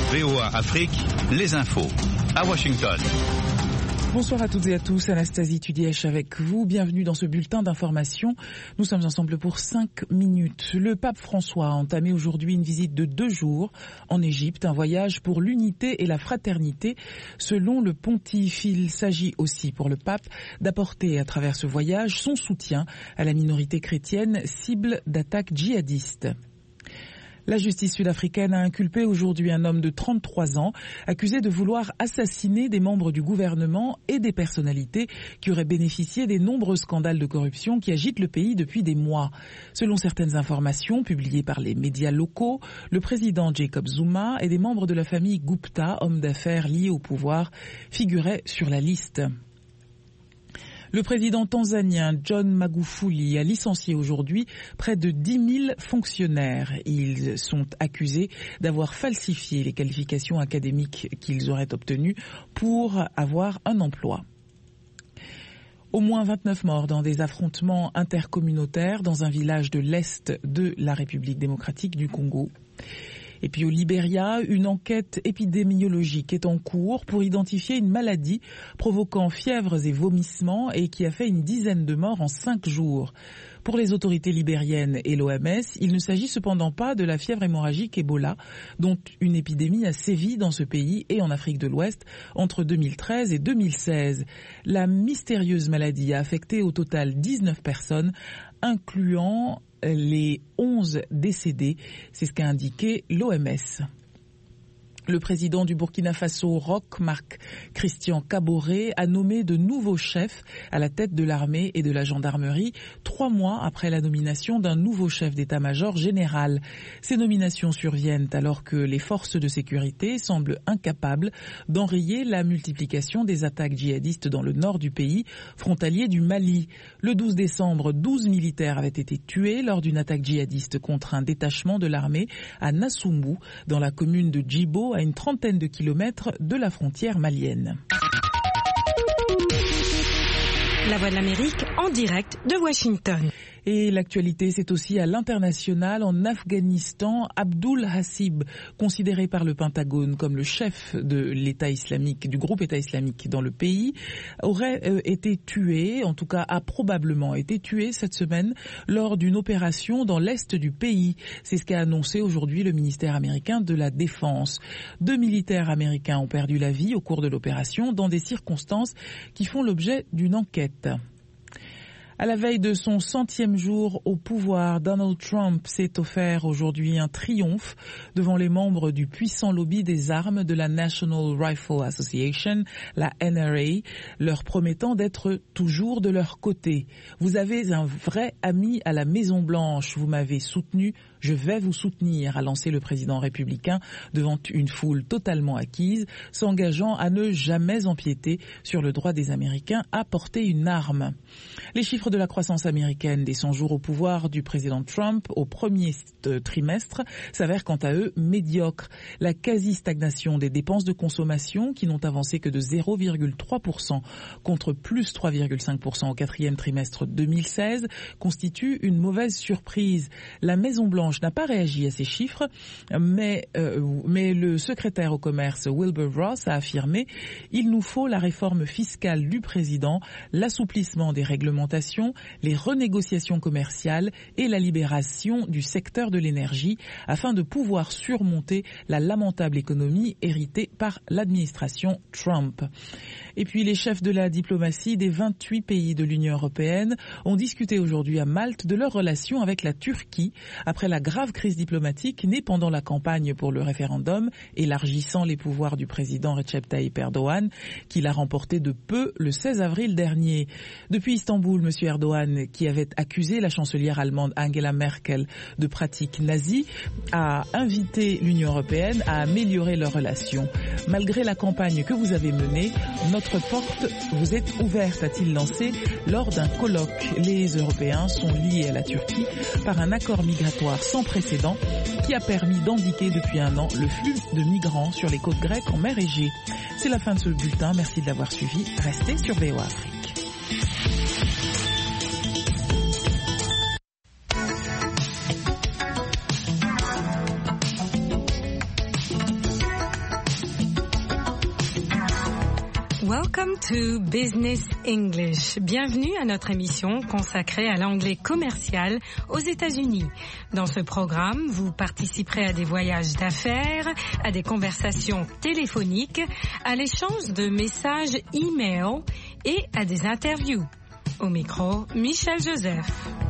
VOA Afrique, les infos à Washington. Bonsoir à toutes et à tous, Anastasie Tudièche avec vous. Bienvenue dans ce bulletin d'information. Nous sommes ensemble pour 5 minutes. Le pape François a entamé aujourd'hui une visite de 2 jours en Égypte, un voyage pour l'unité et la fraternité. Selon le pontife, il s'agit aussi pour le pape d'apporter à travers ce voyage son soutien à la minorité chrétienne cible d'attaques djihadistes. La justice sud-africaine a inculpé aujourd'hui un homme de 33 ans, accusé de vouloir assassiner des membres du gouvernement et des personnalités qui auraient bénéficié des nombreux scandales de corruption qui agitent le pays depuis des mois. Selon certaines informations publiées par les médias locaux, le président Jacob Zuma et des membres de la famille Gupta, hommes d'affaires liés au pouvoir, figuraient sur la liste. Le président tanzanien John Magufuli a licencié aujourd'hui près de 10 000 fonctionnaires. Ils sont accusés d'avoir falsifié les qualifications académiques qu'ils auraient obtenues pour avoir un emploi. Au moins 29 morts dans des affrontements intercommunautaires dans un village de l'Est de la République démocratique du Congo. Et puis au Libéria, une enquête épidémiologique est en cours pour identifier une maladie provoquant fièvres et vomissements et qui a fait une dizaine de morts en 5 jours. Pour les autorités libériennes et l'OMS, il ne s'agit cependant pas de la fièvre hémorragique Ebola, dont une épidémie a sévi dans ce pays et en Afrique de l'Ouest entre 2013 et 2016. La mystérieuse maladie a affecté au total 19 personnes, incluant les 11 décédés, c'est ce qu'a indiqué l'OMS. Le président du Burkina Faso, Roch Marc Christian Kaboré, a nommé de nouveaux chefs à la tête de l'armée et de la gendarmerie 3 mois après la nomination d'un nouveau chef d'état-major général. Ces nominations surviennent alors que les forces de sécurité semblent incapables d'enrayer la multiplication des attaques djihadistes dans le nord du pays, frontalier du Mali. Le 12 décembre, 12 militaires avaient été tués lors d'une attaque djihadiste contre un détachement de l'armée à Nassoumbou, dans la commune de Djibo, à une trentaine de kilomètres de la frontière malienne. La Voix de l'Amérique en direct de Washington. Et l'actualité, c'est aussi à l'international. En Afghanistan, Abdul Hasib, considéré par le Pentagone comme le chef de l'État islamique, du groupe État islamique dans le pays, aurait été tué, en tout cas a probablement été tué cette semaine lors d'une opération dans l'est du pays. C'est ce qu'a annoncé aujourd'hui le ministère américain de la Défense. 2 militaires américains ont perdu la vie au cours de l'opération dans des circonstances qui font l'objet d'une enquête. À la veille de son 100e jour au pouvoir, Donald Trump s'est offert aujourd'hui un triomphe devant les membres du puissant lobby des armes de la National Rifle Association, la NRA, leur promettant d'être toujours de leur côté. Vous avez un vrai ami à la Maison-Blanche, vous m'avez soutenu, je vais vous soutenir, a lancé le président républicain devant une foule totalement acquise, s'engageant à ne jamais empiéter sur le droit des Américains à porter une arme. Les chiffres de la croissance américaine des 100 jours au pouvoir du président Trump au premier trimestre s'avèrent quant à eux médiocres. La quasi-stagnation des dépenses de consommation, qui n'ont avancé que de 0,3% contre plus 3,5% au 4e trimestre 2016, constitue une mauvaise surprise. La Maison-Blanche n'a pas réagi à ces chiffres, mais le secrétaire au commerce Wilbur Ross a affirmé « Il nous faut la réforme fiscale du président, l'assouplissement des réglementations, les renégociations commerciales et la libération du secteur de l'énergie afin de pouvoir surmonter la lamentable économie héritée par l'administration Trump. » Et puis les chefs de la diplomatie des 28 pays de l'Union européenne ont discuté aujourd'hui à Malte de leur relation avec la Turquie après la grave crise diplomatique née pendant la campagne pour le référendum élargissant les pouvoirs du président Recep Tayyip Erdogan qu'il a remporté de peu le 16 avril dernier. Depuis Istanbul, M. Erdogan, qui avait accusé la chancelière allemande Angela Merkel de pratiques nazies, a invité l'Union européenne à améliorer leurs relations. Malgré la campagne que vous avez menée, notre porte vous est ouverte, a-t-il lancé lors d'un colloque. Les Européens sont liés à la Turquie par un accord migratoire sans précédent qui a permis d'endiguer depuis un an le flux de migrants sur les côtes grecques en mer Égée. C'est la fin de ce bulletin. Merci de l'avoir suivi. Restez sur VOA Afrique. Welcome to Business English. Bienvenue à notre émission consacrée à l'anglais commercial aux États-Unis. Dans ce programme, vous participerez à des voyages d'affaires, à des conversations téléphoniques, à l'échange de messages e-mail et à des interviews. Au micro, Michel Joseph.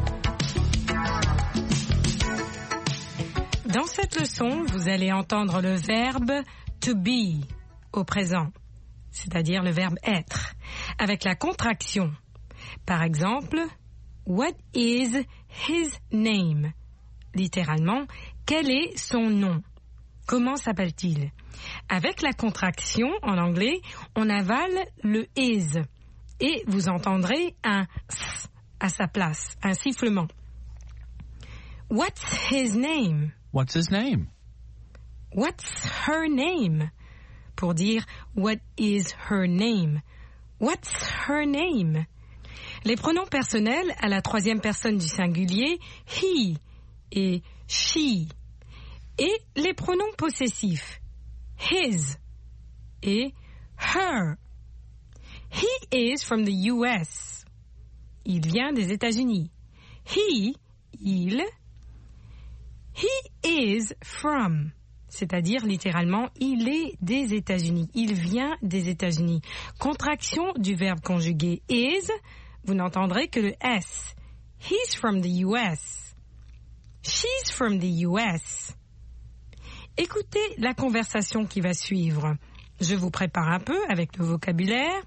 Dans cette leçon, vous allez entendre le verbe to be au présent, c'est-à-dire le verbe être, avec la contraction. Par exemple, what is his name? Littéralement, quel est son nom? Comment s'appelle-t-il? Avec la contraction, en anglais, on avale le is et vous entendrez un s à sa place, un sifflement. What's his name? What's his name? What's her name? Pour dire what is her name? What's her name? Les pronoms personnels à la troisième personne du singulier, he et she. Et les pronoms possessifs, his et her. He is from the US. Il vient des États-Unis. He, il. He is from, c'est-à-dire littéralement, il est des États-Unis. Il vient des États-Unis. Contraction du verbe conjugué is, vous n'entendrez que le S. He's from the US. She's from the US. Écoutez la conversation qui va suivre. Je vous prépare un peu avec le vocabulaire.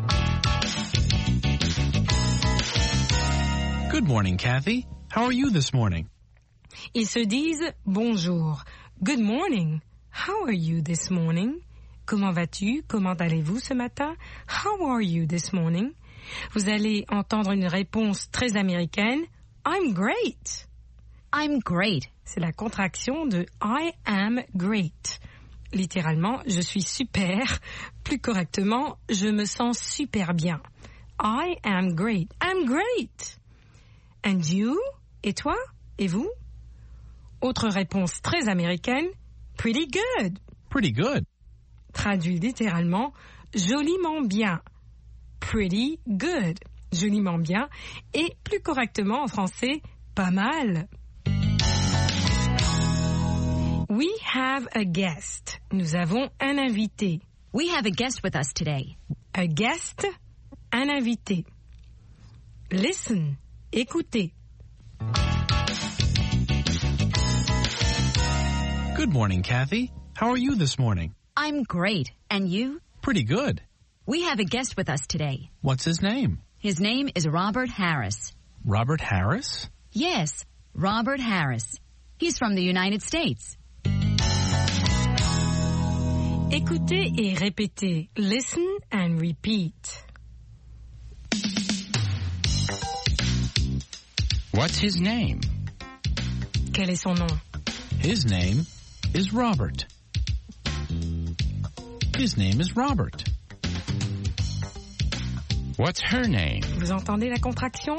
Good morning, Kathy. How are you this morning? Ils se disent bonjour. Good morning. How are you this morning? Comment vas-tu? Comment allez-vous ce matin? How are you this morning? Vous allez entendre une réponse très américaine. I'm great. I'm great. C'est la contraction de I am great. Littéralement, je suis super. Plus correctement, je me sens super bien. I am great. I'm great. And you? Et toi? Et vous? Autre réponse très américaine, pretty good. Pretty good. Traduit littéralement, joliment bien. Pretty good. Joliment bien. Et plus correctement en français, pas mal. We have a guest. Nous avons un invité. We have a guest with us today. A guest, un invité. Listen, écoutez. Good morning, Kathy. How are you this morning? I'm great. And you? Pretty good. We have a guest with us today. What's his name? His name is Robert Harris. Robert Harris? Yes, Robert Harris. He's from the United States. Écoutez et répétez. Listen and repeat. What's his name? Quel est son nom? His name is Robert. His name is Robert. What's her name? Vous entendez la contraction?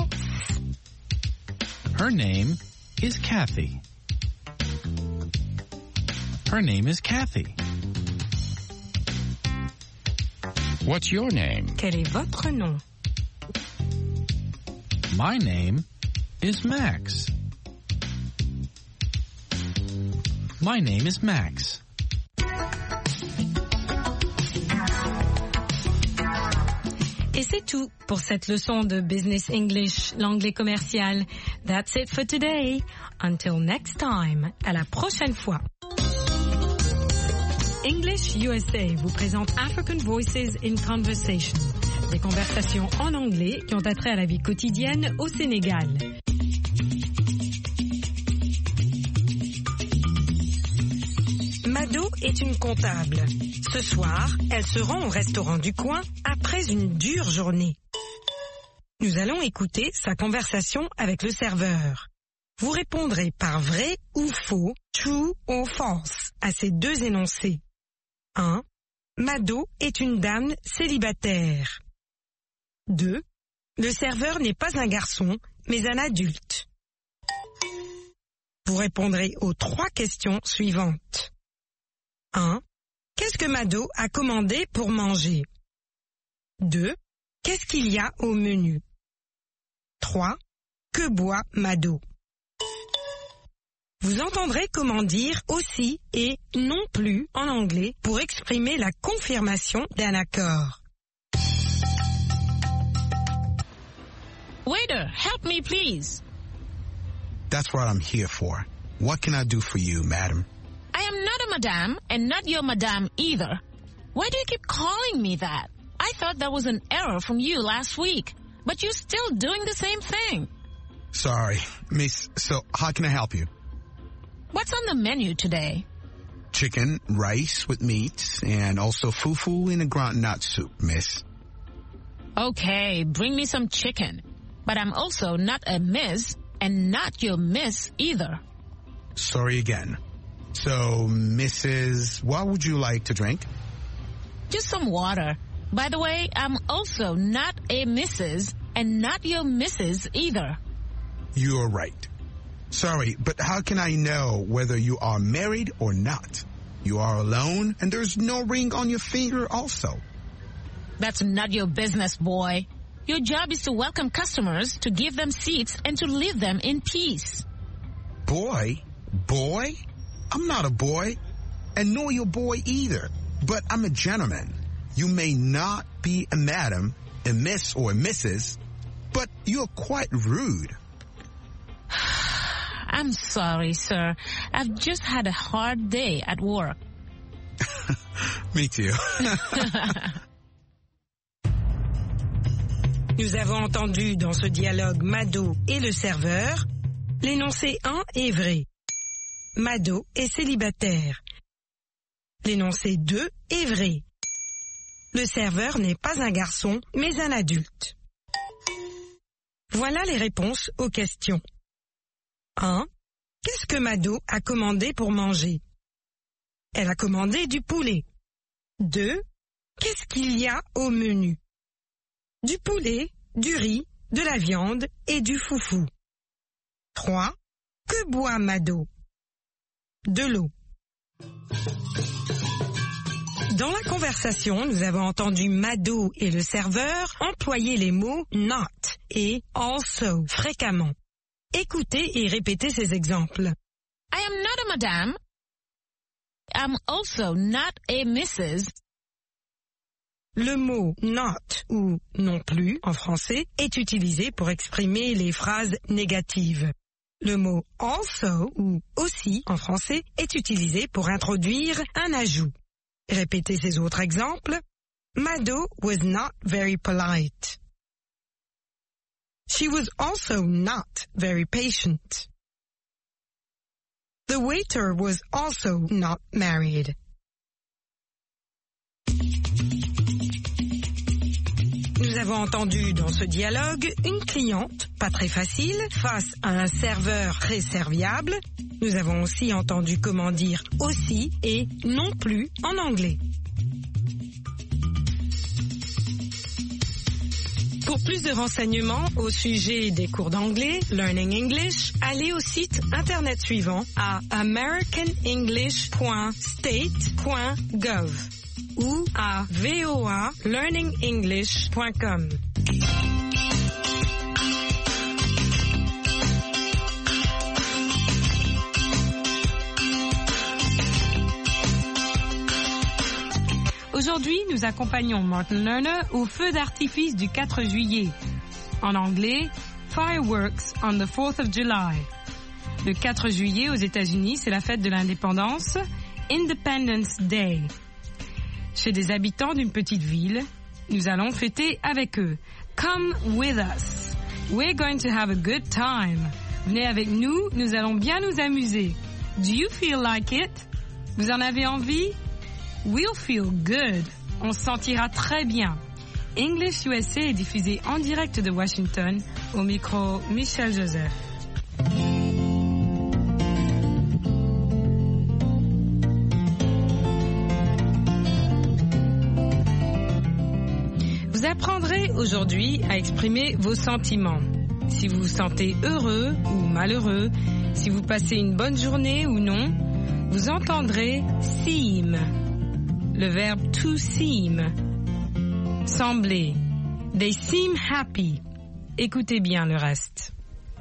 Her name is Kathy. Her name is Kathy. What's your name? Quel est votre nom? My name is Max. My name is Max. Et c'est tout pour cette leçon de Business English, l'anglais commercial. That's it for today. Until next time. À la prochaine fois. English USA vous présente African Voices in Conversation. Des conversations en anglais qui ont attrait à la vie quotidienne au Sénégal. Mado est une comptable. Ce soir, elle se rend au restaurant du coin après une dure journée. Nous allons écouter sa conversation avec le serveur. Vous répondrez par vrai ou faux, true or false, à ces deux énoncés. 1. Mado est une dame célibataire. 2. Le serveur n'est pas un garçon, mais un adulte. Vous répondrez aux 3 questions suivantes. 1. Qu'est-ce que Mado a commandé pour manger? 2. Qu'est-ce qu'il y a au menu? 3. Que boit Mado? Vous entendrez comment dire aussi et non plus en anglais pour exprimer la confirmation d'un accord. Waiter, help me please. That's what I'm here for. What can I do for you, madam? I am not a madame and not your madame either. Why do you keep calling me that? I thought that was an error from you last week, but you're still doing the same thing. Sorry, miss. So how can I help you? What's on the menu today? Chicken, rice with meat, and also fufu in a groundnut soup, miss. Okay, bring me some chicken. But I'm also not a miss and not your miss either. Sorry again. So, Mrs., what would you like to drink? Just some water. By the way, I'm also not a Mrs. and not your Mrs. either. You're right. Sorry, but how can I know whether you are married or not? You are alone, and there's no ring on your finger also. That's not your business, boy. Your job is to welcome customers, to give them seats, and to leave them in peace. Boy? Boy? I'm not a boy, and nor your boy either. But I'm a gentleman. You may not be a madam, a miss, or a Mrs., but you're quite rude. I'm sorry, sir. I've just had a hard day at work. Me too. Nous avons entendu dans ce dialogue Mado et le serveur. L'énoncé 1 est vrai. Mado est célibataire. L'énoncé 2 est vrai. Le serveur n'est pas un garçon, mais un adulte. Voilà les réponses aux questions. 1. Qu'est-ce que Mado a commandé pour manger? Elle a commandé du poulet. 2. Qu'est-ce qu'il y a au menu? Du poulet, du riz, de la viande et du foufou. 3. Que boit Mado? De l'eau. Dans la conversation, nous avons entendu Mado et le serveur employer les mots not et also fréquemment. Écoutez et répétez ces exemples. I am not a madame. I'm also not a Mrs. Le mot not ou non plus en français est utilisé pour exprimer les phrases négatives. Le mot also ou aussi en français est utilisé pour introduire un ajout. Répétez ces autres exemples. Mado was not very polite. She was also not very patient. The waiter was also not married. Nous avons entendu dans ce dialogue une cliente, pas très facile, face à un serveur très serviable. Nous avons aussi entendu comment dire aussi et non plus en anglais. Pour plus de renseignements au sujet des cours d'anglais, Learning English, allez au site internet suivant à americanenglish.state.gov ou à voalearningenglish.com. Aujourd'hui, nous accompagnons Martin Lerner au feu d'artifice du 4 juillet. En anglais, Fireworks on the 4th of July. Le 4 juillet aux États-Unis, c'est la fête de l'indépendance, Independence Day. Chez des habitants d'une petite ville, nous allons fêter avec eux. Come with us. We're going to have a good time. Venez avec nous, nous allons bien nous amuser. Do you feel like it? Vous en avez envie? We'll feel good. On se sentira très bien. English USA est diffusé en direct de Washington, au micro Michel Joseph. Vous apprendrez aujourd'hui à exprimer vos sentiments. Si vous vous sentez heureux ou malheureux, si vous passez une bonne journée ou non, vous entendrez seem, le verbe to seem. sembler. They seem happy. Écoutez bien le reste.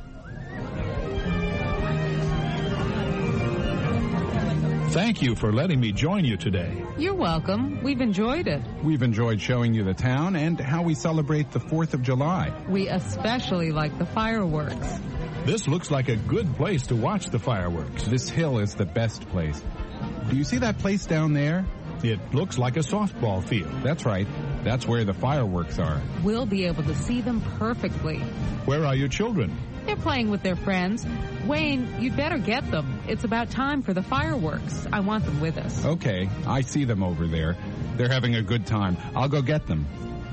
Thank you for letting me join you today. You're welcome. We've enjoyed it. We've enjoyed showing you the town and how we celebrate the 4th of July. We especially like the fireworks. This looks like a good place to watch the fireworks. This hill is the best place. Do you see that place down there? It looks like a softball field. That's right. That's where the fireworks are. We'll be able to see them perfectly. Where are your children? They're playing with their friends. Wayne, you'd better get them. It's about time for the fireworks. I want them with us. Okay, I see them over there. They're having a good time. I'll go get them.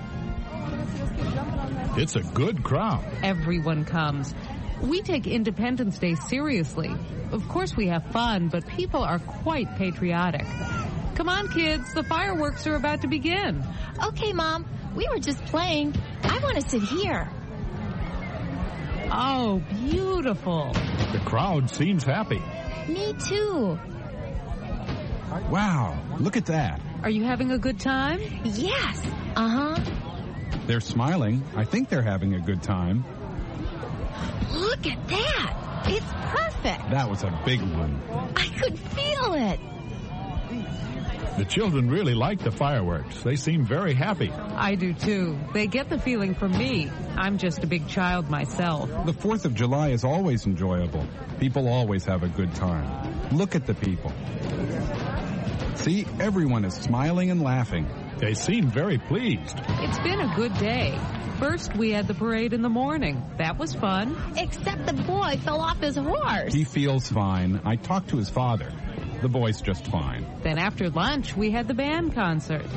It's a good crowd. Everyone comes. We take Independence Day seriously. Of course we have fun, but people are quite patriotic. Come on, kids. The fireworks are about to begin. Okay, Mom. We were just playing. I want to sit here. Oh, beautiful. The crowd seems happy. Me too. Wow, look at that. Are you having a good time? Yes. Uh-huh. They're smiling. I think they're having a good time. Look at that. It's perfect. That was a big one. I could feel it. The children really like the fireworks. They seem very happy. I do too. They get the feeling from me. I'm just a big child myself. The 4th of July is always enjoyable. People always have a good time. Look at the people. See, everyone is smiling and laughing. They seem very pleased. It's been a good day. First, we had the parade in the morning. That was fun. Except the boy fell off his horse. He feels fine. I talked to his father. The boy's just fine. Then after lunch, we had the band concert.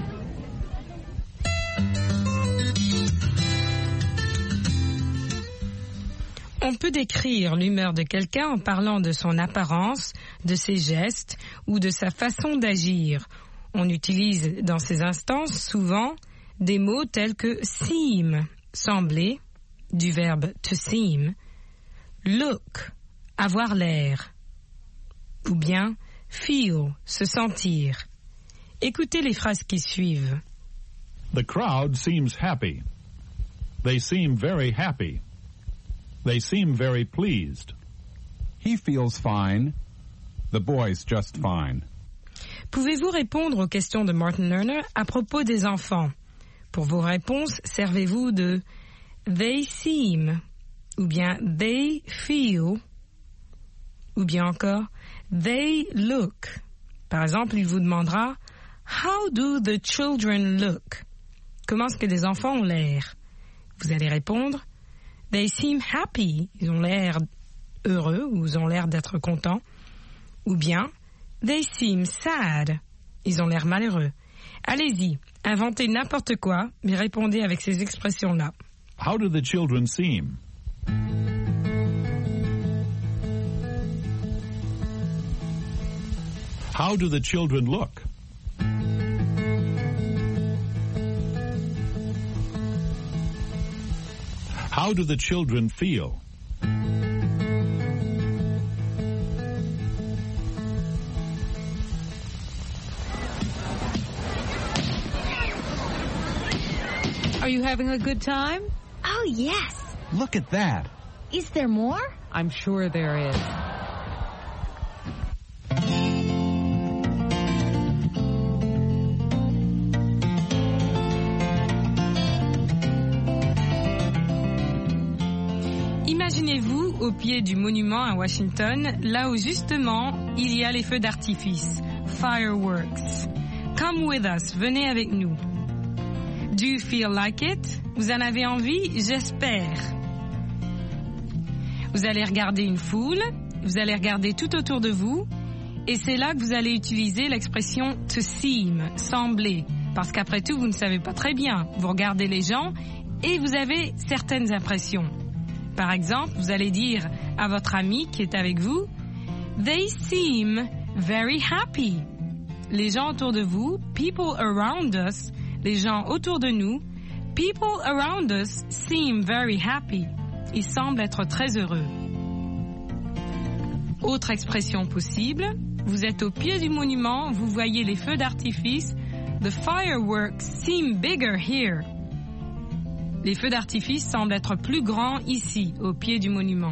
On peut décrire l'humeur de quelqu'un en parlant de son apparence, de ses gestes ou de sa façon d'agir. On utilise dans ces instances souvent des mots tels que seem, sembler, du verbe to seem, look, avoir l'air, ou bien feel, se sentir. Écoutez les phrases qui suivent. The crowd seems happy. They seem very happy. They seem very pleased. He feels fine. The boy's just fine. Pouvez-vous répondre aux questions de Martin Lerner à propos des enfants? Pour vos réponses, servez-vous de they seem, ou bien they feel, ou bien encore they look. Par exemple, il vous demandera how do the children look? Comment est-ce que les enfants ont l'air? Vous allez répondre they seem happy. Ils ont l'air heureux ou ils ont l'air d'être contents. Ou bien they seem sad. Ils ont l'air malheureux. Allez-y, inventez n'importe quoi, mais répondez avec ces expressions-là. How do the children seem? How do the children look? How do the children feel? Are you having a good time? Oh, yes. Look at that. Is there more? I'm sure there is. Imaginez-vous au pied du monument à Washington, là où justement il y a les feux d'artifice, fireworks. Come with us, venez avec nous. Do you feel like it? Vous en avez envie? J'espère. Vous allez regarder une foule, vous allez regarder tout autour de vous, et c'est là que vous allez utiliser l'expression to seem, sembler, parce qu'après tout, vous ne savez pas très bien. Vous regardez les gens et vous avez certaines impressions. Par exemple, vous allez dire à votre ami qui est avec vous, they seem very happy. Les gens autour de vous, people around us, les gens autour de nous, people around us seem very happy. Ils semblent être très heureux. Autre expression possible, vous êtes au pied du monument, vous voyez les feux d'artifice, The fireworks seem bigger here. Les feux d'artifice semblent être plus grands ici, au pied du monument.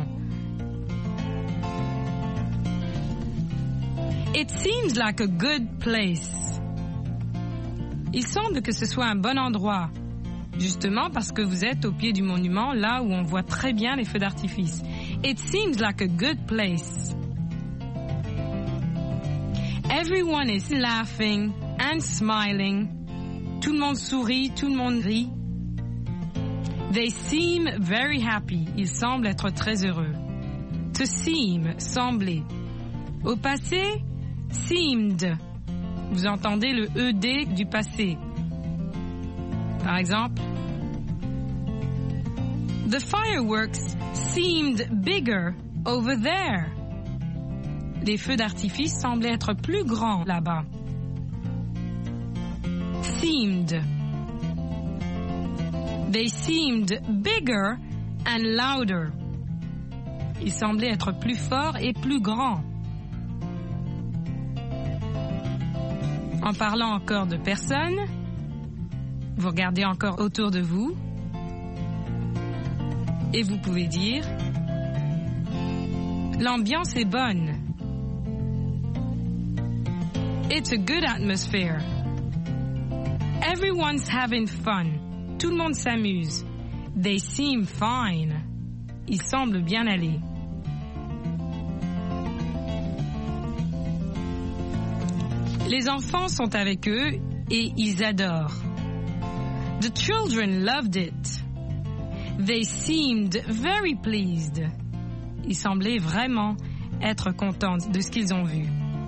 It seems like a good place. Il semble que ce soit un bon endroit, justement parce que vous êtes au pied du monument, là où on voit très bien les feux d'artifice. It seems like a good place. Everyone is laughing and smiling. Tout le monde sourit, tout le monde rit. They seem very happy. Ils semblent être très heureux. To seem, sembler. Au passé, seemed. Vous entendez le ED du passé. Par exemple, the fireworks seemed bigger over there. Les feux d'artifice semblaient être plus grands là-bas. Seemed. They seemed bigger and louder. Ils semblaient être plus forts et plus grands. En parlant encore de personnes, vous regardez encore autour de vous et vous pouvez dire « L'ambiance est bonne. It's a good atmosphere. Everyone's having fun. Tout le monde s'amuse. They seem fine. Ils semblent bien aller. » Les enfants sont avec eux et ils adorent. The children loved it. They seemed very pleased. Ils semblaient vraiment être contents de ce qu'ils ont vu.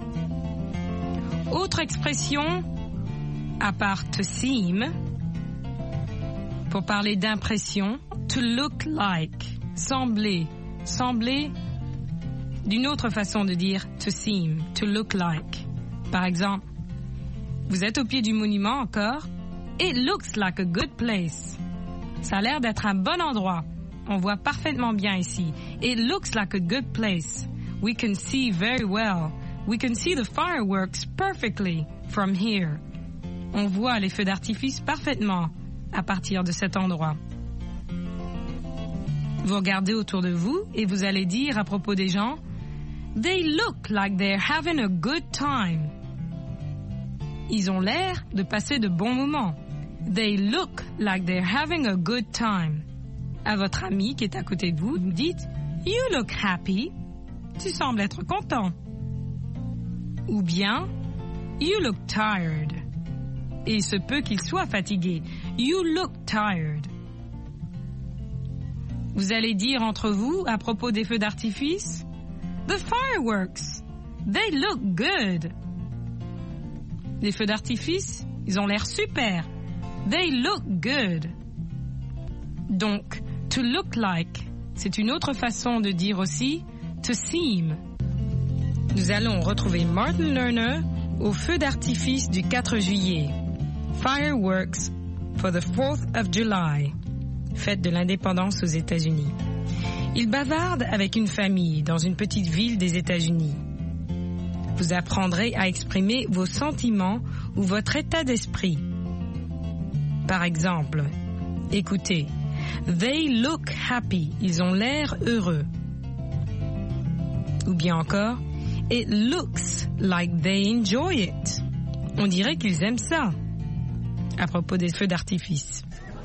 Autre expression, à part to seem, pour parler d'impression, to look like, sembler, sembler, d'une autre façon de dire to seem, to look like. Par exemple, vous êtes au pied du monument encore. It looks like a good place. Ça a l'air d'être un bon endroit. On voit parfaitement bien ici. It looks like a good place. We can see very well. We can see the fireworks perfectly from here. On voit les feux d'artifice parfaitement à partir de cet endroit. Vous regardez autour de vous et vous allez dire à propos des gens, They look like they're having a good time. Ils ont l'air de passer de bons moments. They look like they're having a good time. À votre ami qui est à côté de vous, vous dites You look happy. Tu sembles être content. Ou bien You look tired. Et il se peut qu'il soit fatigué. You look tired. Vous allez dire entre vous à propos des feux d'artifice The fireworks. They look good. Les feux d'artifice, ils ont l'air super. They look good. Donc, to look like, c'est une autre façon de dire aussi to seem. Nous allons retrouver Martin Lerner au feu d'artifice du 4 juillet. Fireworks for the 4th of July, fête de l'indépendance aux États-Unis. Il bavarde avec une famille dans une petite ville des États-Unis. Vous apprendrez à exprimer vos sentiments ou votre état d'esprit. Par exemple, écoutez, They look happy. Ils ont l'air heureux. Ou bien encore, It looks like they enjoy it. On dirait qu'ils aiment ça. À propos des feux d'artifice.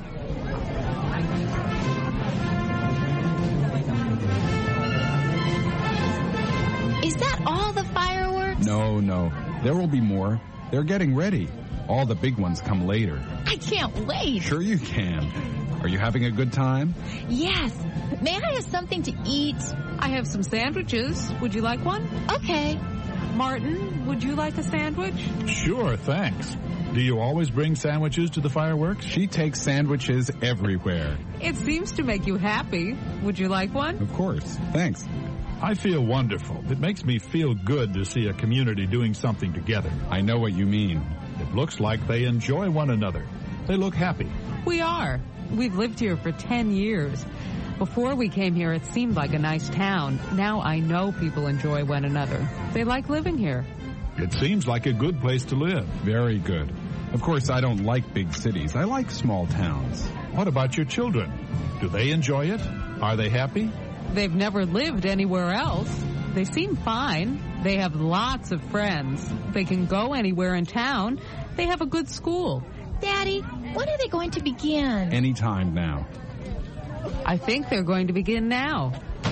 Is that all the fireworks? No. There will be more. They're getting ready. All the big ones come later. I can't wait. Sure you can. Are you having a good time? Yes. May I have something to eat? I have some sandwiches. Would you like one? Okay. Martin, would you like a sandwich? Sure, thanks. Do you always bring sandwiches to the fireworks? She takes sandwiches everywhere. It seems to make you happy. Would you like one? Of course. Thanks. I feel wonderful. It makes me feel good to see a community doing something together. I know what you mean. It looks like they enjoy one another. They look happy. We are. We've lived here for 10 years. Before we came here, it seemed like a nice town. Now I know people enjoy one another. They like living here. It seems like a good place to live. Very good. Of course, I don't like big cities. I like small towns. What about your children? Do they enjoy it? Are they happy? They've never lived anywhere else. They seem fine. They have lots of friends. They can go anywhere in town. They have a good school. Daddy, when are they going to begin? Anytime now. I think they're going to begin now.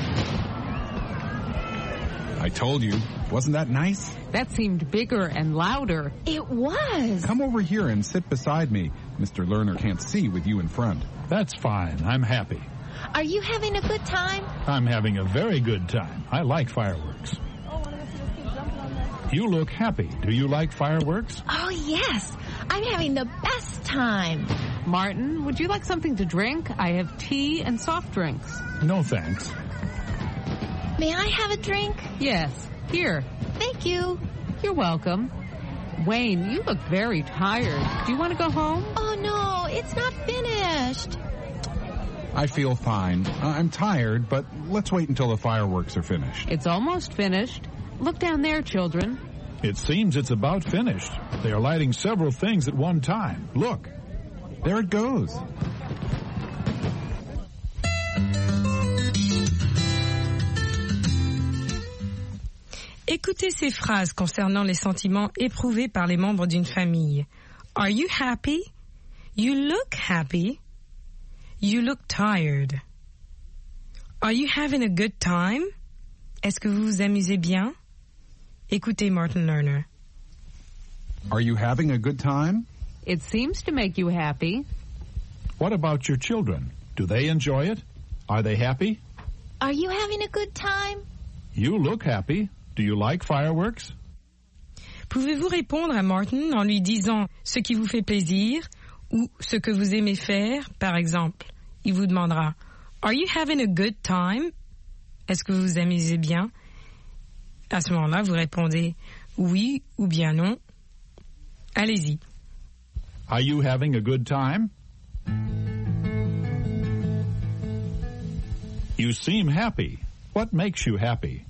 I told you. Wasn't that nice? That seemed bigger and louder. It was. Come over here and sit beside me. Mr. Lerner can't see with you in front. That's fine. I'm happy. Are you having a good time? I'm having a very good time. I like fireworks. You look happy. Do you like fireworks? Oh, yes. I'm having the best time. Martin, would you like something to drink? I have tea and soft drinks. No, thanks. May I have a drink? Yes. Here. Thank you. You're welcome. Wayne, you look very tired. Do you want to go home? Oh, no. It's not finished. I feel fine. I'm tired, but let's wait until the fireworks are finished. It's almost finished. Look down there, children. It seems it's about finished. They are lighting several things at one time. Look. There it goes. Écoutez ces phrases concernant les sentiments éprouvés par les membres d'une famille. Are you happy? You look happy. You look tired. Are you having a good time? Est-ce que vous vous amusez bien? Écoutez Martin Lerner. Are you having a good time? It seems to make you happy. What about your children? Do they enjoy it? Are they happy? Are you having a good time? You look happy. Do you like fireworks? Pouvez-vous répondre à Martin en lui disant ce qui vous fait plaisir ou ce que vous aimez faire, par exemple? Il vous demandera Are you having a good time? Est-ce que vous vous amusez bien? À ce moment-là, vous répondez oui ou bien non. Allez-y. Are you having a good time? You seem happy. What makes you happy?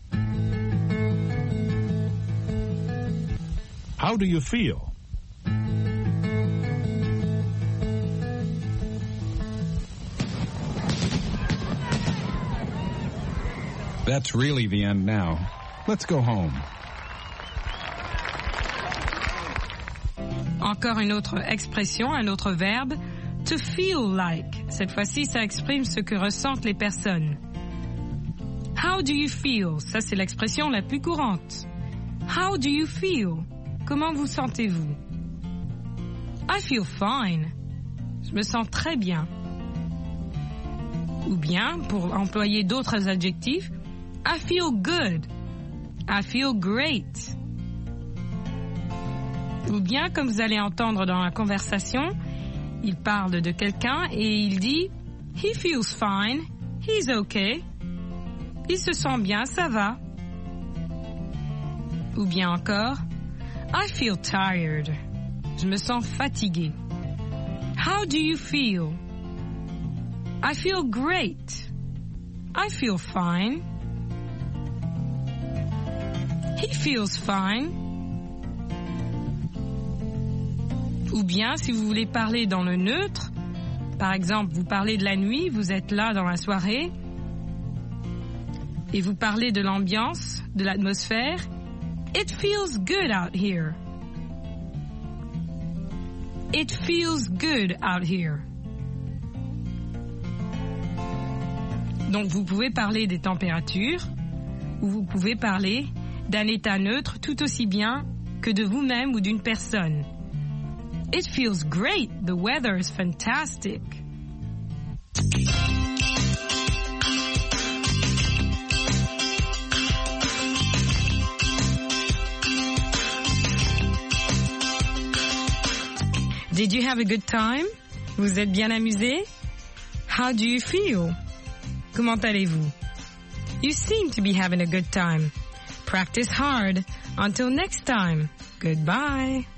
How do you feel? That's really the end now. Let's go home. Encore une autre expression, un autre verbe, to feel like. Cette fois-ci, ça exprime ce que ressentent les personnes. How do you feel? Ça, c'est l'expression la plus courante. How do you feel? Comment vous sentez-vous? I feel fine. Je me sens très bien. Ou bien, pour employer d'autres adjectifs, I feel good. I feel great. Ou bien, comme vous allez entendre dans la conversation, il parle de quelqu'un et il dit « He feels fine. He's okay. » Il se sent bien, ça va. Ou bien encore « I feel tired. » Je me sens fatigué. How do you feel? I feel great. I feel fine. He feels fine. Ou bien, si vous voulez parler dans le neutre, par exemple, vous parlez de la nuit, vous êtes là dans la soirée, et vous parlez de l'ambiance, de l'atmosphère, it feels good out here. It feels good out here. Donc, vous pouvez parler des températures, ou vous pouvez parler d'un état neutre tout aussi bien que de vous-même ou d'une personne. It feels great. The weather is fantastic. Did you have a good time? Vous êtes bien amusé? How do you feel? Comment allez-vous? You seem to be having a good time. Practice hard. Until next time. Goodbye.